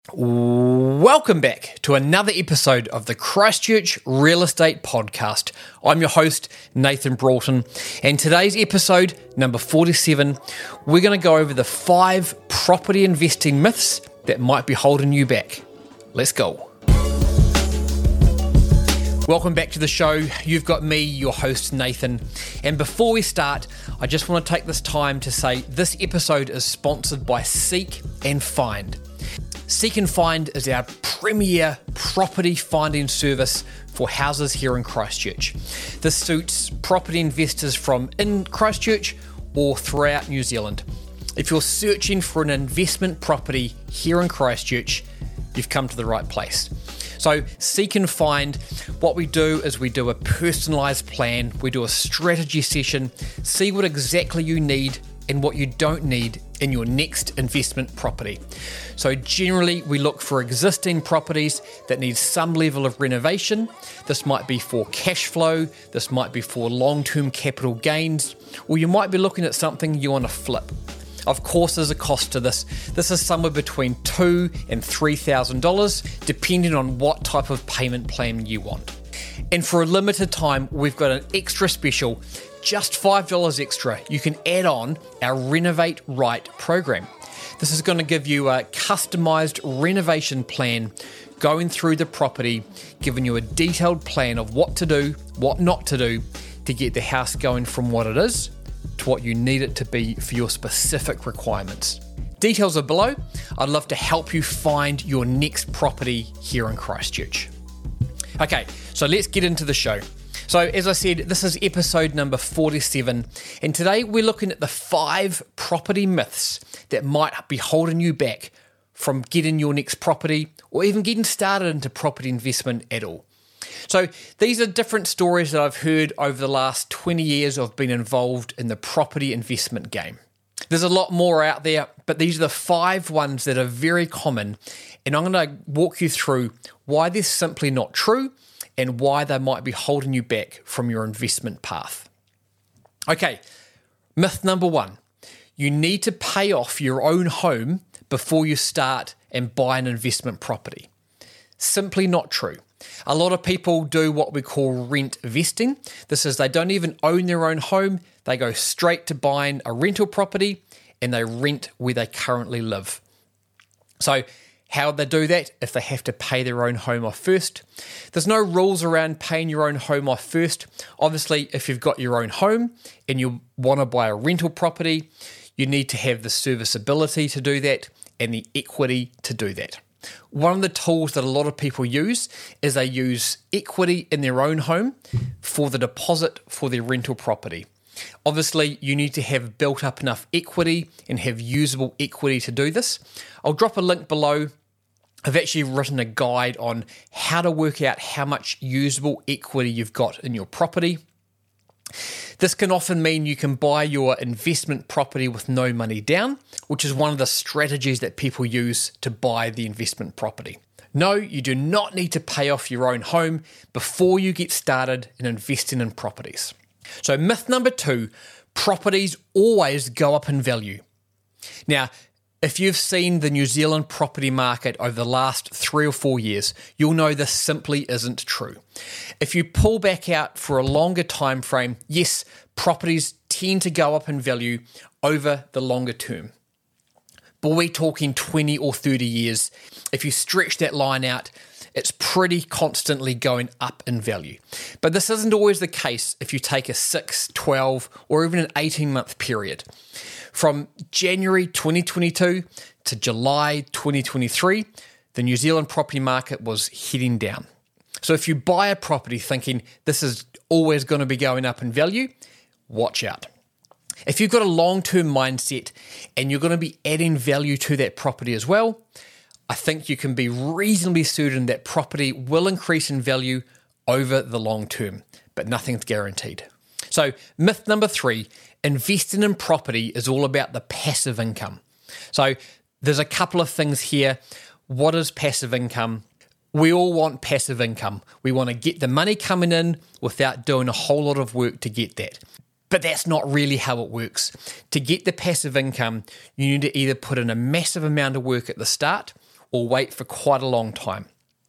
Welcome back to another episode of the Christchurch Real Estate Podcast. I'm your host, Nathan Broughton, and today's episode, number 47, we're going to go over the 5 property investing myths that might be holding you back. Let's go. Welcome back to the show. You've got me, your host, Nathan. And before we start, I just want to take this time to say this episode is sponsored by Seek and Find. Seek and Find is our premier property finding service for houses here in Christchurch. This suits property investors from in Christchurch or throughout New Zealand. If you're searching for an investment property here in Christchurch, you've come to the right place. So Seek and Find, what we do is we do a personalised plan, we do a strategy session, see what exactly you need and what you don't need in your next investment property. So generally we look for existing properties that need some level of renovation. This might be for cash flow, this might be for long-term capital gains, or you might be looking at something you want to flip. Of course, there's a cost to this. This is somewhere between $2,000 and $3,000, depending on what type of payment plan you want. And for a limited time, we've got an extra special, just $5 extra. You can add on our Renovate Right program. This is going to give you a customized renovation plan going through the property, giving you a detailed plan of what to do, what not to do to get the house going from what it is to what you need it to be for your specific requirements. Details are below. I'd love to help you find your next property here in Christchurch. Okay, so let's get into the show. So as I said, this is episode number 47, and today we're looking at the 5 property myths that might be holding you back from getting your next property or even getting started into property investment at all. So these are different stories that I've heard over the last 20 years of being involved in the property investment game. There's a lot more out there, but these are the 5 ones that are very common, and I'm going to walk you through why they're simply not true and why they might be holding you back from your investment path. Okay, myth number 1. You need to pay off your own home before you start and buy an investment property. Simply not true. A lot of people do what we call rent vesting. This is they don't even own their own home. They go straight to buying a rental property and they rent where they currently live. So how would they do that if they have to pay their own home off first? There's no rules around paying your own home off first. Obviously, if you've got your own home and you want to buy a rental property, you need to have the serviceability to do that and the equity to do that. One of the tools that a lot of people use is they use equity in their own home for the deposit for their rental property. Obviously, you need to have built up enough equity and have usable equity to do this. I'll drop a link below. I've actually written a guide on how to work out how much usable equity you've got in your property. This can often mean you can buy your investment property with no money down, which is one of the strategies that people use to buy the investment property. No, you do not need to pay off your own home before you get started in investing in properties. So myth number 2, properties always go up in value. Now, if you've seen the New Zealand property market over the last 3 or 4 years, you'll know this simply isn't true. If you pull back out for a longer time frame, yes, properties tend to go up in value over the longer term. But we're talking 20 or 30 years. If you stretch that line out, it's pretty constantly going up in value. But this isn't always the case if you take a 6, 12, or even an 18-month period. From January 2022 to July 2023, the New Zealand property market was heading down. So if you buy a property thinking this is always going to be going up in value, watch out. If you've got a long-term mindset and you're going to be adding value to that property as well, I think you can be reasonably certain that property will increase in value over the long term, but nothing's guaranteed. So myth number 3, investing in property is all about the passive income. So there's a couple of things here. What is passive income? We all want passive income. We want to get the money coming in without doing a whole lot of work to get that. But that's not really how it works. To get the passive income, you need to either put in a massive amount of work at the start or wait for quite a long time.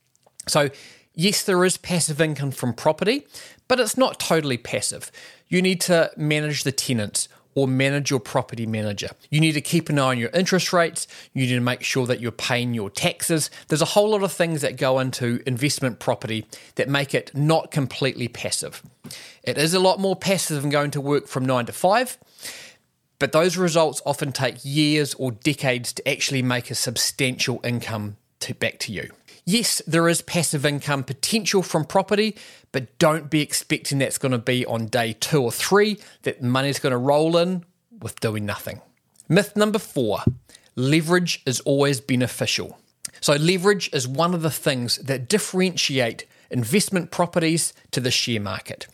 So yes, there is passive income from property, but it's not totally passive. You need to manage the tenants or manage your property manager. You need to keep an eye on your interest rates. You need to make sure that you're paying your taxes. There's a whole lot of things that go into investment property that make it not completely passive. It is a lot more passive than going to work from 9 to 5, but those results often take years or decades to actually make a substantial income back to you. Yes, there is passive income potential from property, but don't be expecting that's going to be on day 2 or 3, that money's going to roll in with doing nothing. Myth number 4, leverage is always beneficial. So leverage is one of the things that differentiate investment properties to the share market.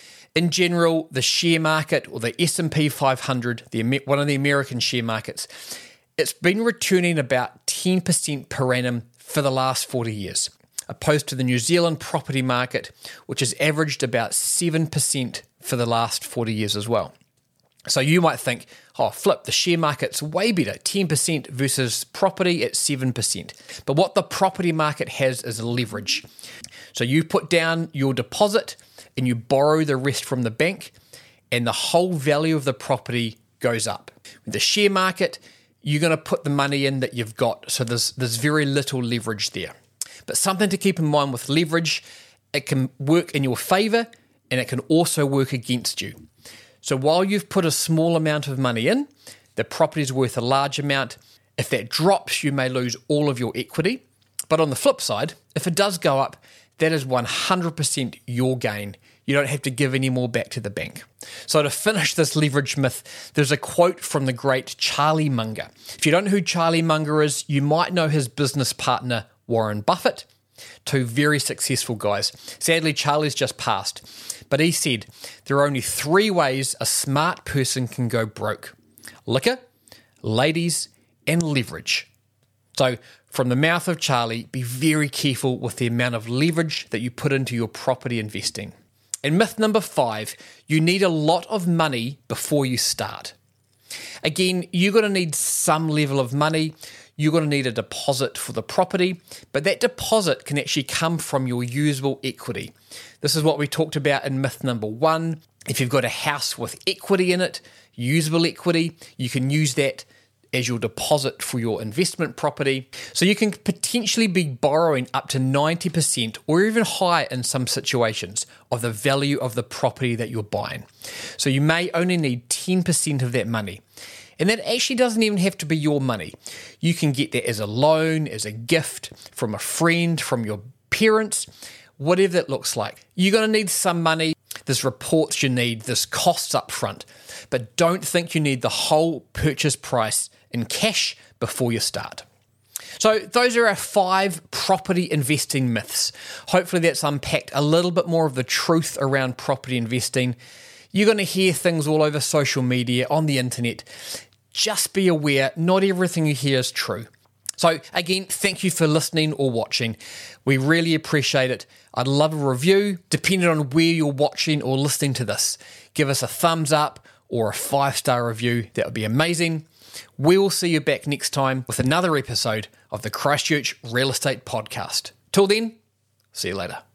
In general, the share market, or the S&P 500, one of the American share markets, it's been returning about 10% per annum for the last 40 years, opposed to the New Zealand property market, which has averaged about 7% for the last 40 years as well. So you might think, the share market's way better, 10% versus property at 7%. But what the property market has is leverage. So you put down your deposit and you borrow the rest from the bank, and the whole value of the property goes up. With the share market, you're going to put the money in that you've got, so there's very little leverage there. But something to keep in mind with leverage, it can work in your favour and it can also work against you. So while you've put a small amount of money in, the property's worth a large amount. If that drops, you may lose all of your equity. But on the flip side, if it does go up, that is 100% your gain. You don't have to give any more back to the bank. So to finish this leverage myth, there's a quote from the great Charlie Munger. If you don't know who Charlie Munger is, you might know his business partner, Warren Buffett, two very successful guys. Sadly, Charlie's just passed. But he said, there are only 3 ways a smart person can go broke: liquor, ladies, and leverage. So from the mouth of Charlie, be very careful with the amount of leverage that you put into your property investing. And myth number 5, you need a lot of money before you start. Again, you're going to need some level of money. You're going to need a deposit for the property, but that deposit can actually come from your usable equity. This is what we talked about in myth number 1. If you've got a house with equity in it, usable equity, you can use that as your deposit for your investment property. So you can potentially be borrowing up to 90% or even higher in some situations of the value of the property that you're buying. So you may only need 10% of that money. And that actually doesn't even have to be your money. You can get that as a loan, as a gift, from a friend, from your parents, whatever that looks like. You're going to need some money. There's reports you need, there's costs up front. But don't think you need the whole purchase price in cash before you start. So those are our 5 property investing myths. Hopefully that's unpacked a little bit more of the truth around property investing. You're going to hear things all over social media, on the internet. Just be aware, not everything you hear is true. So again, thank you for listening or watching. We really appreciate it. I'd love a review, depending on where you're watching or listening to this. Give us a thumbs up or a 5-star review. That would be amazing. We will see you back next time with another episode of the Christchurch Real Estate Podcast. Till then, see you later.